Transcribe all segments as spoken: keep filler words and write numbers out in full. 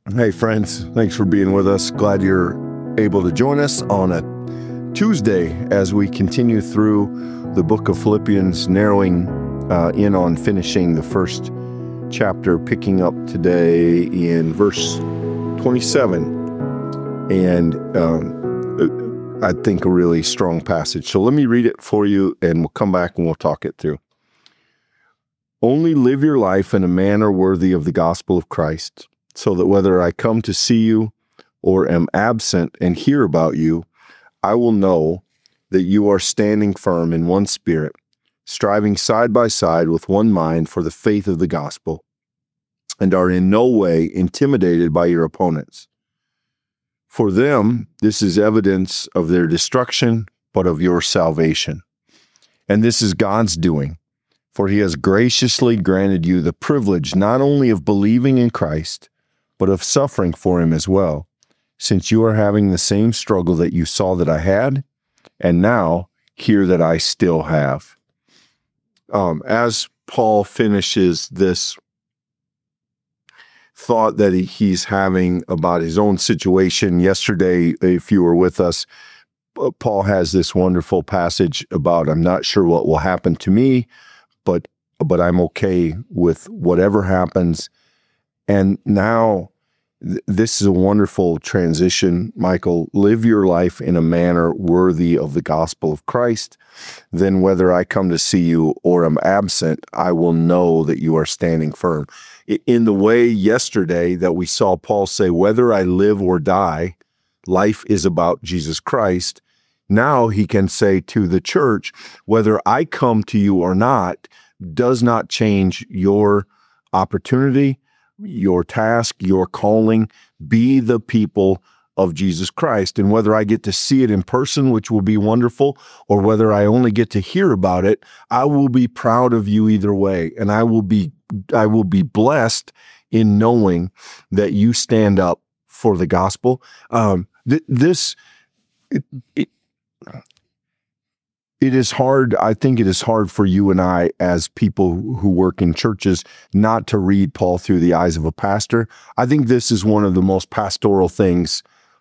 Hey, friends. Thanks for being with us. Glad you're able to join us on a Tuesday as we continue through the book of Philippians, narrowing uh, in on finishing the first chapter, picking up today in verse twenty-seven. And um, I think a really strong passage. So let me read it for you, and we'll come back and we'll talk it through. Only live your life in a manner worthy of the gospel of Christ, so that whether I come to see you or am absent and hear about you, I will know that you are standing firm in one spirit, striving side by side with one mind for the faith of the gospel, and are in no way intimidated by your opponents. For them, this is evidence of their destruction, but of your salvation. And this is God's doing, for he has graciously granted you the privilege not only of believing in Christ, but of suffering for him as well, since you are having the same struggle that you saw that I had, and now hear that I still have. Um, as Paul finishes this thought that he, he's having about his own situation, yesterday, if you were with us, Paul has this wonderful passage about, I'm not sure what will happen to me, but but I'm okay with whatever happens. And now, th- this is a wonderful transition, Michael. Live your life in a manner worthy of the gospel of Christ. Then whether I come to see you or am absent, I will know that you are standing firm. I- in the way yesterday that we saw Paul say, whether I live or die, life is about Jesus Christ. Now he can say to the church, whether I come to you or not, does not change your opportunity, your task, your calling. Be the people of Jesus Christ. And whether I get to see it in person, which will be wonderful, or whether I only get to hear about it, I will be proud of you either way. And I will be, I will be blessed in knowing that you stand up for the gospel. Um, th- this, it, it, It is hard, I think it is hard for you and I as people who work in churches not to read Paul through the eyes of a pastor. I think this is one of the most pastoral things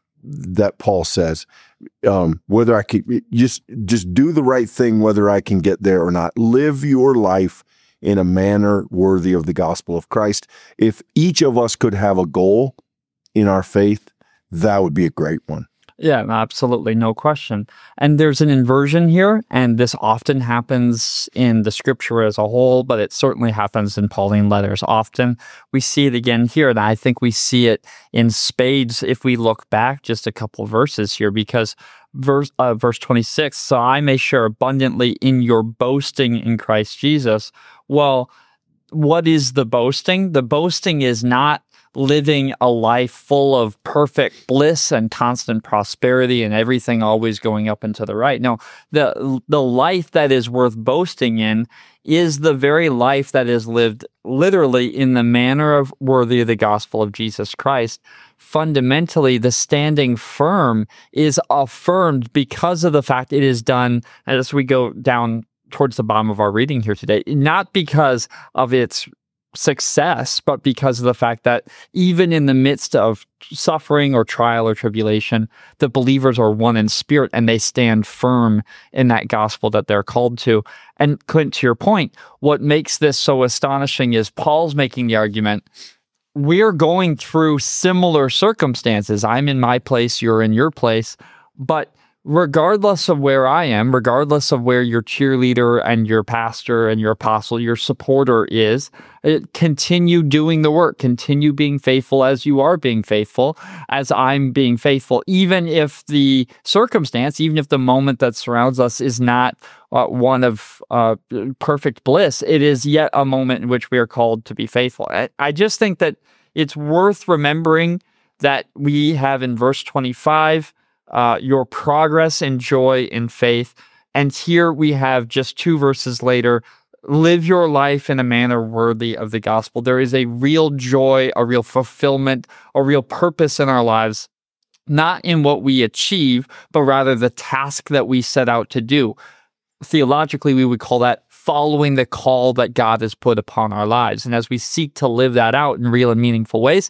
that Paul says. Um, whether I can just, just do the right thing, whether I can get there or not. Live your life in a manner worthy of the gospel of Christ. If each of us could have a goal in our faith, that would be a great one. Yeah, absolutely. No question. And there's an inversion here, and this often happens in the scripture as a whole, but it certainly happens in Pauline letters often. We see it again here, and I think we see it in spades if we look back just a couple verses here, because verse uh, verse twenty-six, so I may share abundantly in your boasting in Christ Jesus. Well, what is the boasting? The boasting is not living a life full of perfect bliss and constant prosperity and everything always going up and to the right. No, the the life that is worth boasting in is the very life that is lived literally in the manner of worthy of the gospel of Jesus Christ. Fundamentally, the standing firm is affirmed because of the fact it is done, as we go down towards the bottom of our reading here today, not because of its success, but because of the fact that even in the midst of suffering or trial or tribulation, the believers are one in spirit and they stand firm in that gospel that they're called to. And Clint, to your point, what makes this so astonishing is Paul's making the argument, we're going through similar circumstances. I'm in my place, you're in your place, but regardless of where I am, regardless of where your cheerleader and your pastor and your apostle, your supporter is, continue doing the work, continue being faithful as you are being faithful, as I'm being faithful, even if the circumstance, even if the moment that surrounds us is not uh, one of uh, perfect bliss, it is yet a moment in which we are called to be faithful. I, I just think that it's worth remembering that we have in verse twenty-five, Uh, your progress and joy in faith. And here we have just two verses later, live your life in a manner worthy of the gospel. There is a real joy, a real fulfillment, a real purpose in our lives, not in what we achieve, but rather the task that we set out to do. Theologically, we would call that following the call that God has put upon our lives. And as we seek to live that out in real and meaningful ways,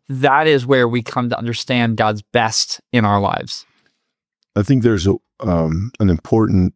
that is where we come to understand God's best in our lives. I think there's a, um, an important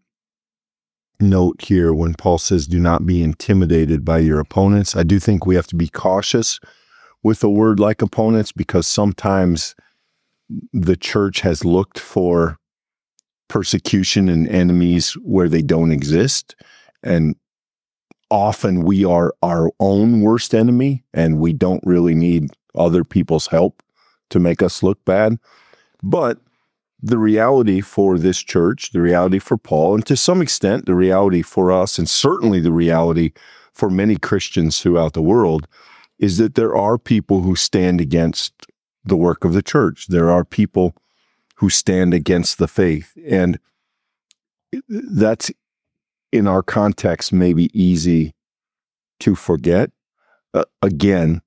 note here when Paul says, do not be intimidated by your opponents. I do think we have to be cautious with a word like opponents, because sometimes the church has looked for persecution and enemies where they don't exist. And often we are our own worst enemy, and we don't really need other people's help to make us look bad. But the reality for this church, the reality for Paul, and to some extent the reality for us, and certainly the reality for many Christians throughout the world, is that there are people who stand against the work of the church. There are people who stand against the faith. And that's, in our context, maybe easy to forget. Uh, again,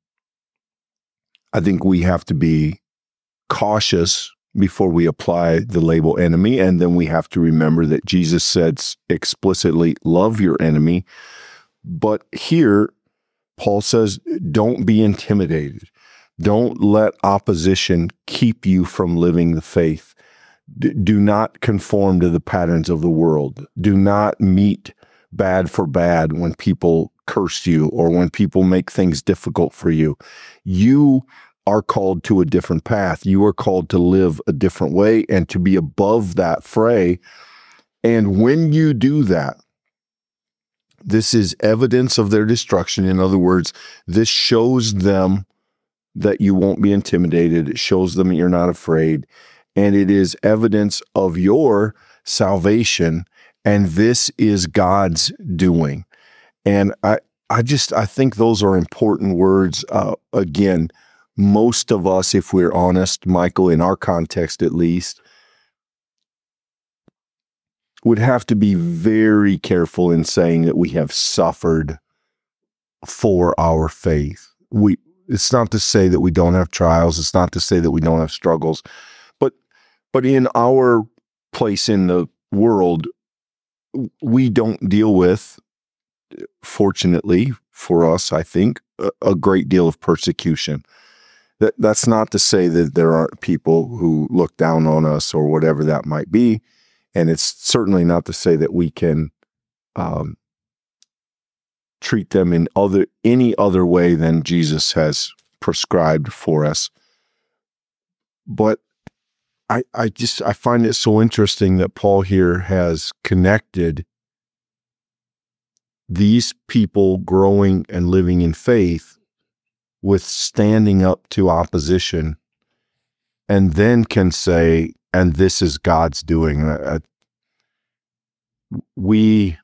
I think we have to be cautious before we apply the label enemy. And then we have to remember that Jesus said explicitly, love your enemy. But here, Paul says, don't be intimidated. Don't let opposition keep you from living the faith. D- do not conform to the patterns of the world. Do not meet bad for bad when people curse you or when people make things difficult for you. You are called to a different path. You are called to live a different way and to be above that fray. And when you do that, this is evidence of their destruction. In other words, this shows them that you won't be intimidated. It shows them that you're not afraid. And it is evidence of your salvation. And this is God's doing. And I, I just, I think those are important words. Uh, again, most of us, if we're honest, Michael, in our context at least, would have to be very careful in saying that we have suffered for our faith. We, it's not to say that we don't have trials. It's not to say that we don't have struggles. But, but in our place in the world, we don't deal with, fortunately for us, I think, a, a great deal of persecution. That, that's not to say that there aren't people who look down on us or whatever that might be. And it's certainly not to say that we can um, treat them in other any other way than Jesus has prescribed for us. But I, I just I find it so interesting that Paul here has connected these people growing and living in faith with standing up to opposition, and then can say, and this is God's doing. Uh, we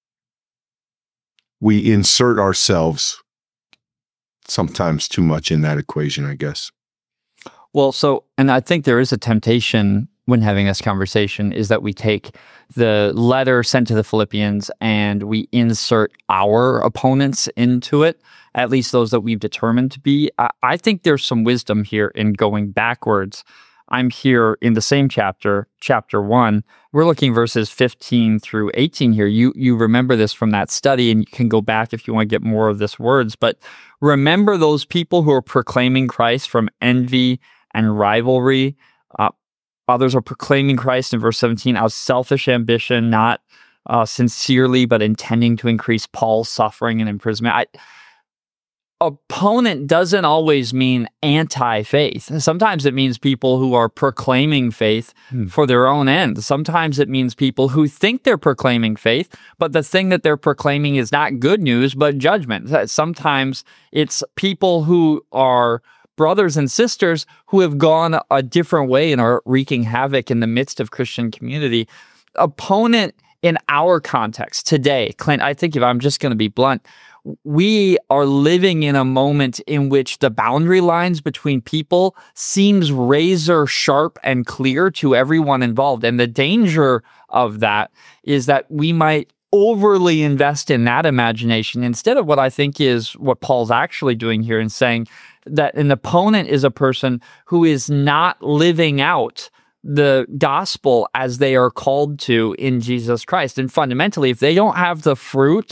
we insert ourselves sometimes too much in that equation, I guess. Well, so, and I think there is a temptation when having this conversation is that we take the letter sent to the Philippians and we insert our opponents into it, at least those that we've determined to be. I, I think there's some wisdom here in going backwards. I'm here in the same chapter, chapter one. We're looking verses fifteen through eighteen here. You you remember this from that study, and you can go back if you want to get more of this words. But remember those people who are proclaiming Christ from envy and rivalry. Uh, others are proclaiming Christ in verse seventeen out of selfish ambition, not uh, sincerely, but intending to increase Paul's suffering and imprisonment. I, opponent doesn't always mean anti-faith. Sometimes it means people who are proclaiming faith hmm. for their own end. Sometimes it means people who think they're proclaiming faith, but the thing that they're proclaiming is not good news, but judgment. Sometimes it's people who are brothers and sisters who have gone a different way and are wreaking havoc in the midst of Christian community. Opponent in our context today, Clint, I think if I'm just going to be blunt, we are living in a moment in which the boundary lines between people seems razor sharp and clear to everyone involved. And the danger of that is that we might overly invest in that imagination instead of what I think is what Paul's actually doing here and saying that an opponent is a person who is not living out the gospel as they are called to in Jesus Christ. And fundamentally, if they don't have the fruit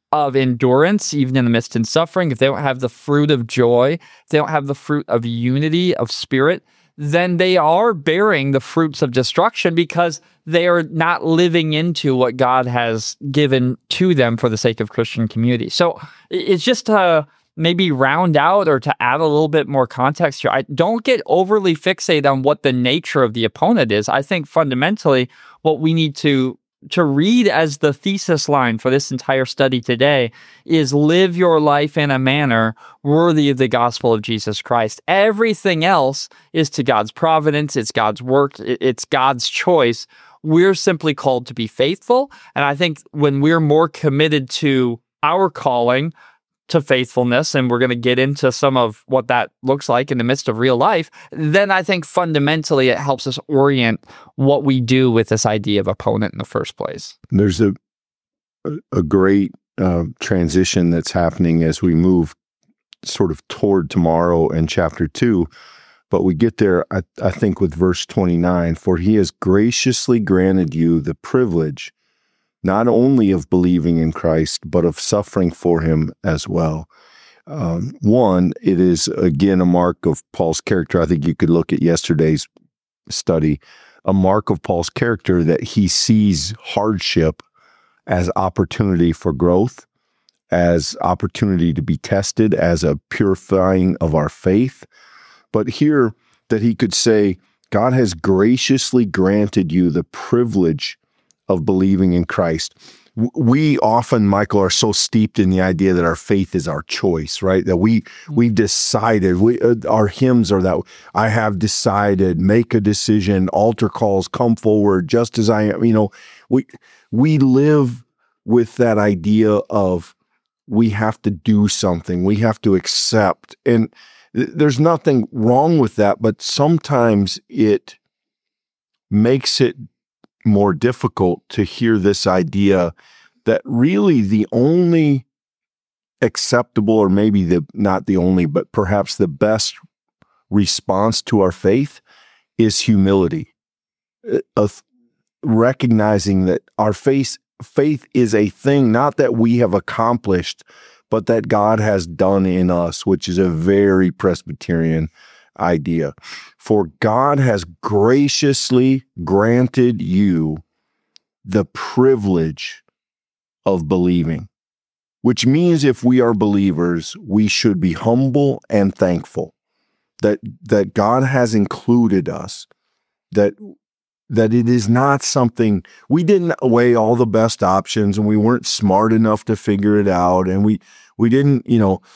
of endurance, even in the midst of suffering, if they don't have the fruit of joy, if they don't have the fruit of unity of spirit, then they are bearing the fruits of destruction because they are not living into what God has given to them for the sake of Christian community. So it's just to maybe round out or to add a little bit more context here. I don't get overly fixated on what the nature of the opponent is. I think fundamentally what we need to to read as the thesis line for this entire study today is live your life in a manner worthy of the gospel of Jesus Christ. Everything else is to God's providence, it's God's work, it's God's choice. We're simply called to be faithful. And I think when we're more committed to our calling, to faithfulness, and we're going to get into some of what that looks like in the midst of real life, then I think fundamentally it helps us orient what we do with this idea of opponent in the first place. There's a a great uh, transition that's happening as we move sort of toward tomorrow in chapter two, but we get there, I, I think, with verse twenty-nine, for he has graciously granted you the privilege not only of believing in Christ, but of suffering for him as well. Um, one, it is, again, a mark of Paul's character. I think you could look at yesterday's study, a mark of Paul's character that he sees hardship as opportunity for growth, as opportunity to be tested, as a purifying of our faith. But here, that he could say, God has graciously granted you the privilege of believing in Christ. We often, Michael, are so steeped in the idea that our faith is our choice, right? That we we decided. We uh, our hymns are that I have decided, make a decision, altar calls, come forward, just as I am. You know, we we live with that idea of we have to do something, we have to accept, and th- there's nothing wrong with that. But sometimes it makes it more difficult to hear this idea that really the only acceptable, or maybe the not the only, but perhaps the best response to our faith is humility, of recognizing that our faith faith is a thing not that we have accomplished, but that God has done in us, which is a very Presbyterian idea. For God has graciously granted you the privilege of believing, which means if we are believers, we should be humble and thankful that that God has included us, that that it is not something, we didn't weigh all the best options and we weren't smart enough to figure it out, and we we didn't, you know,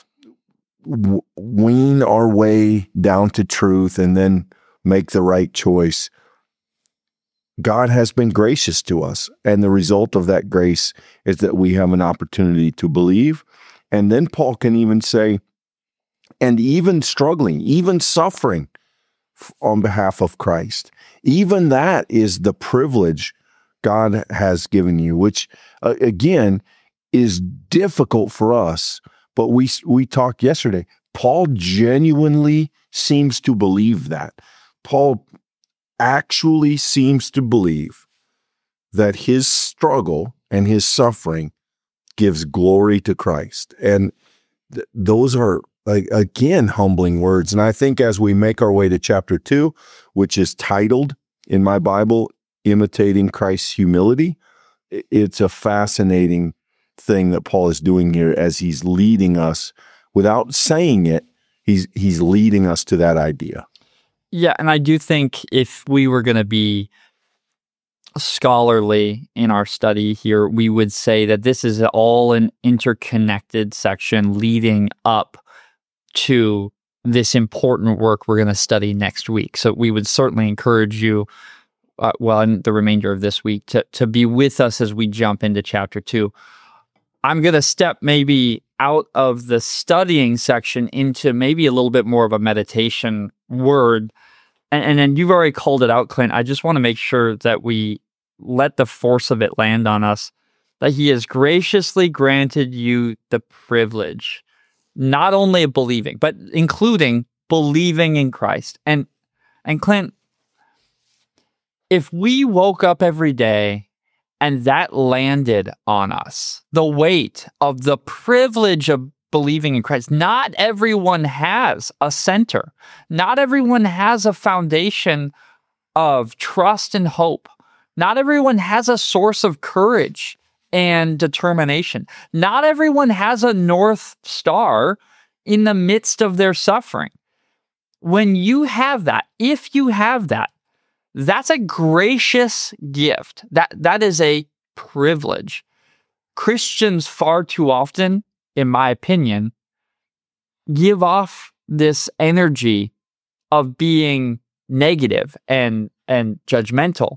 wean our way down to truth and then make the right choice. God has been gracious to us, and the result of that grace is that we have an opportunity to believe. And then Paul can even say, and even struggling, even suffering on behalf of Christ, even that is the privilege God has given you, which uh, again is difficult for us. But we we talked yesterday, Paul genuinely seems to believe that. Paul actually seems to believe that his struggle and his suffering gives glory to Christ. And th- those are, like, again, humbling words. And I think as we make our way to chapter two, which is titled in my Bible, Imitating Christ's Humility, it's a fascinating thing that Paul is doing here as he's leading us, without saying it, he's he's leading us to that idea. Yeah, and I do think if we were going to be scholarly in our study here, we would say that this is all an interconnected section leading up to this important work we're going to study next week. So we would certainly encourage you, uh, well, in the remainder of this week, to, to be with us as we jump into chapter two. I'm going to step maybe out of the studying section into maybe a little bit more of a meditation word. And, and then you've already called it out, Clint. I just want to make sure that we let the force of it land on us, that he has graciously granted you the privilege, not only of believing, but including believing in Christ. And, and Clint, if we woke up every day And that landed on us. The weight of the privilege of believing in Christ. Not everyone has a center. Not everyone has a foundation of trust and hope. Not everyone has a source of courage and determination. Not everyone has a North Star in the midst of their suffering. When you have that, if you have that, that's a gracious gift. That that is a privilege. Christians far too often, in my opinion, give off this energy of being negative and and judgmental.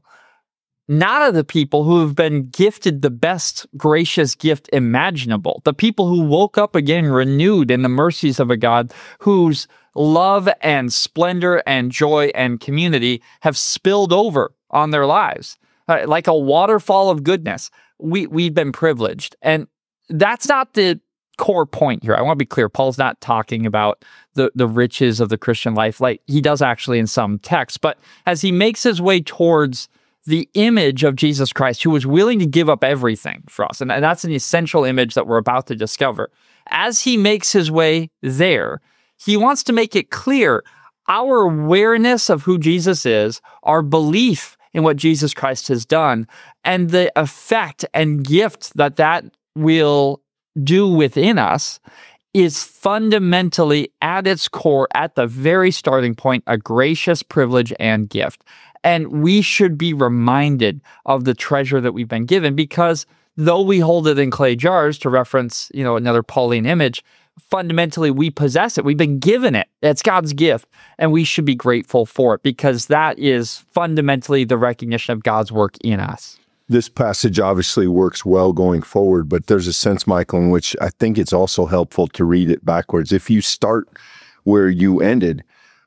Not of the people who have been gifted the best gracious gift imaginable. The people who woke up again renewed in the mercies of a God whose love and splendor and joy and community have spilled over on their lives. Uh, like a waterfall of goodness. We, we've been privileged. And that's not the core point here. I want to be clear. Paul's not talking about the, the riches of the Christian life. Like he does actually in some texts. But as he makes his way towards the image of Jesus Christ, who was willing to give up everything for us, and, and that's an essential image that we're about to discover. As he makes his way there, he wants to make it clear our awareness of who Jesus is, our belief in what Jesus Christ has done, and the effect and gift that that will do within us is fundamentally at its core, at the very starting point, a gracious privilege and gift. And we should be reminded of the treasure that we've been given, because though we hold it in clay jars, to reference, you know, another Pauline image, fundamentally we possess it. We've been given it. It's God's gift, and we should be grateful for it, because that is fundamentally the recognition of God's work in us. This passage obviously works well going forward, but there's a sense, Michael, in which I think it's also helpful to read it backwards. If you start where you ended,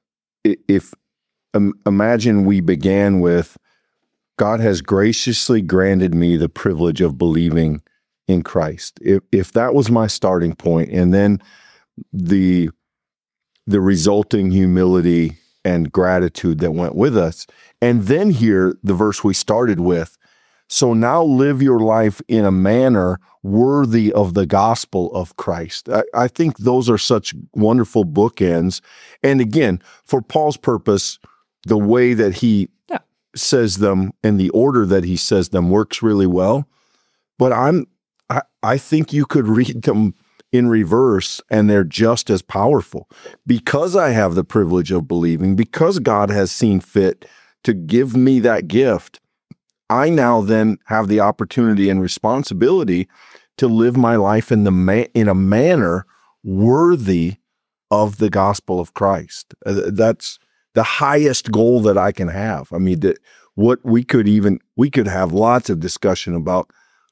if um, imagine we began with, God has graciously granted me the privilege of believing in Christ. If if that was my starting point, and then the the resulting humility and gratitude that went with us, and then here the verse we started with, so now live your life in a manner worthy of the gospel of Christ. I, I think those are such wonderful bookends. And again, for Paul's purpose, the way that he yeah. says them and the order that he says them works really well. But I'm I, I think you could read them in reverse and they're just as powerful. Because I have the privilege of believing, because God has seen fit to give me that gift, I now then have the opportunity and responsibility to live my life in the ma- in a manner worthy of the gospel of Christ. Uh, that's the highest goal that I can have. I mean, that what we could even, we could have lots of discussion about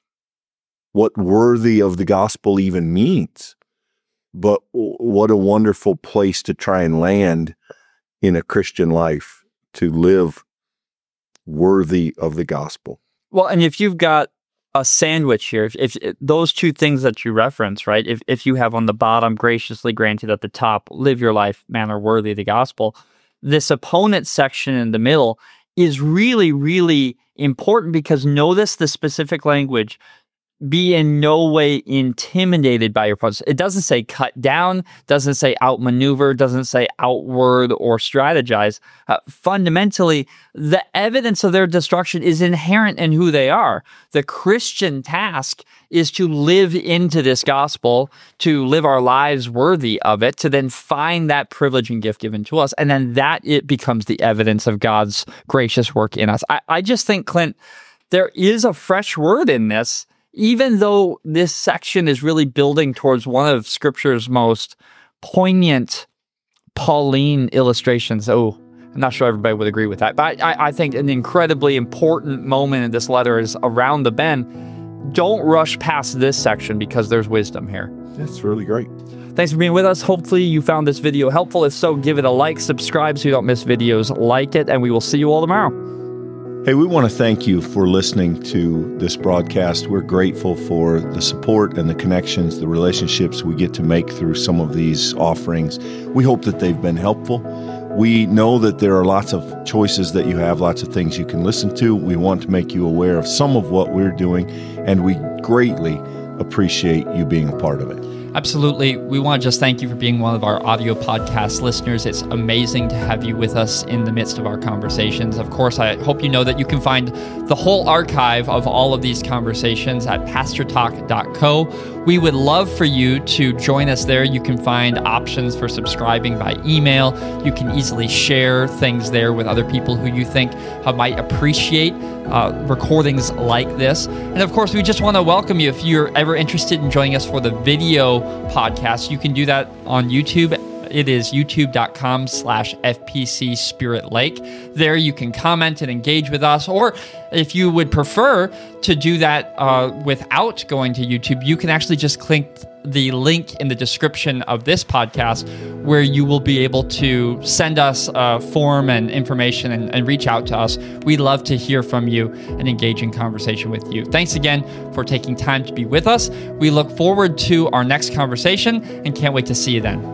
what worthy of the gospel even means. But what a wonderful place to try and land in a Christian life, to live worthy of the gospel. Well, and if you've got a sandwich here, if, if, if those two things that you reference, right? If if you have on the bottom, graciously granted, at the top, live your life manner worthy of the gospel, this opponent section in the middle is really, really important, because notice the specific language. Be in no way intimidated by your opponents. It doesn't say cut down, doesn't say outmaneuver, doesn't say outward or strategize. Uh, fundamentally, the evidence of their destruction is inherent in who they are. The Christian task is to live into this gospel, to live our lives worthy of it, to then find that privilege and gift given to us. And then that it becomes the evidence of God's gracious work in us. I, I just think, Clint, there is a fresh word in this. Even though this section is really building towards one of Scripture's most poignant Pauline illustrations. Oh, I'm not sure everybody would agree with that. But I, I think an incredibly important moment in this letter is around the bend. Don't rush past this section, because there's wisdom here. That's really great. Thanks for being with us. Hopefully you found this video helpful. If so, give it a like, subscribe so you don't miss videos like it, and we will see you all tomorrow. Hey, we want to thank you for listening to this broadcast. We're grateful for the support and the connections, the relationships we get to make through some of these offerings. We hope that they've been helpful. We know that there are lots of choices that you have, lots of things you can listen to. We want to make you aware of some of what we're doing, and we greatly appreciate you being a part of it. Absolutely. We want to just thank you for being one of our audio podcast listeners. It's amazing to have you with us in the midst of our conversations. Of course, I hope you know that you can find the whole archive of all of these conversations at pastor talk dot co. We would love for you to join us there. You can find options for subscribing by email. You can easily share things there with other people who you think uh, might appreciate uh, recordings like this. And of course, we just want to welcome you. If you're ever interested in joining us for the video podcast, you can do that on YouTube. It is youtube.com slash FPC Spirit Lake. There you can comment and engage with us. Or if you would prefer to do that uh, without going to YouTube, you can actually just click the link in the description of this podcast where you will be able to send us a form and information and, and reach out to us. We'd love to hear from you and engage in conversation with you. Thanks again for taking time to be with us. We look forward to our next conversation and can't wait to see you then.